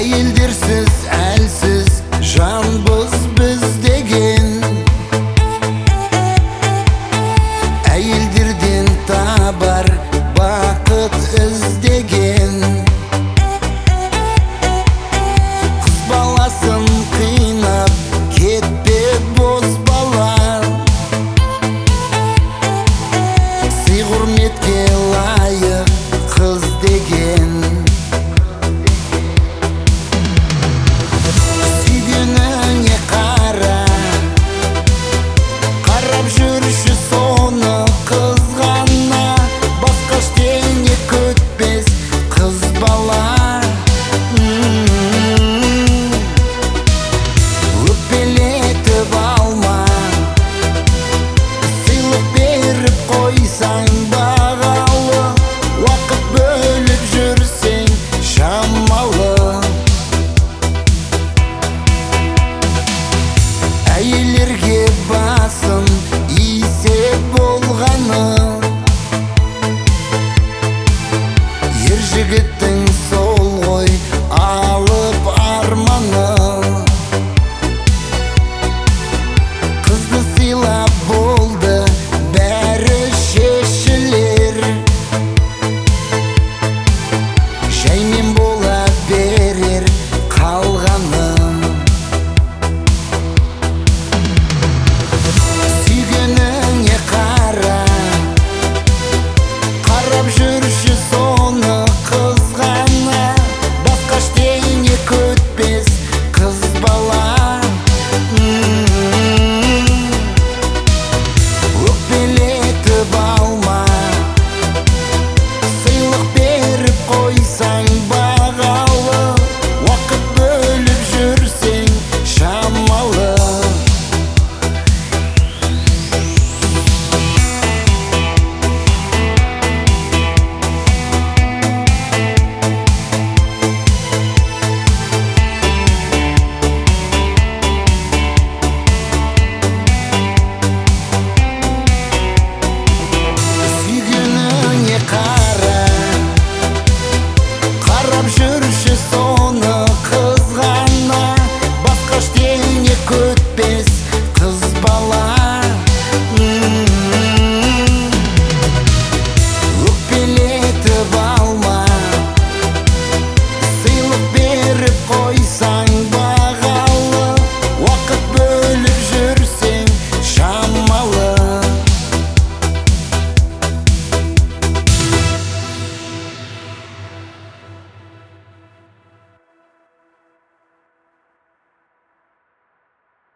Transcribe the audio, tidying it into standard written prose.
Әйелдерсіз әлсіз жанбыз біз деген, әйелдерден табар бақыт іздеген. Қыз баласын қинап кетпе бос бала, сый құрметке лайық қыз деген. Сүйгеніңе қара, қарап жүрші соны қызғана, басқа ештеңе күтпес қыз бала. Өкпелетіп алма, сыйлық беріп қойсаң бағалы, уақыт бөліп жүрсең шамалы. Әйелерге басын исе болғаны, ер жігіттің